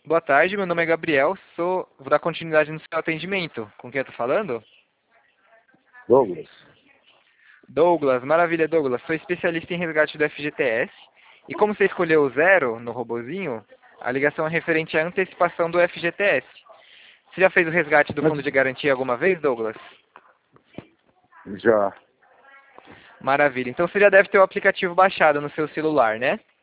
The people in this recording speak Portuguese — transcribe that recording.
Boa tarde, meu nome é Gabriel, vou dar continuidade no seu atendimento. Com quem eu tô falando? Douglas. Douglas, maravilha, Douglas. Sou especialista em resgate do FGTS. E como você escolheu o zero no robozinho, a ligação é referente à antecipação do FGTS. Você já fez o resgate do Mas fundo de garantia alguma vez, Douglas? já, Maravilha. Então você já deve ter o aplicativo baixado no seu celular, né?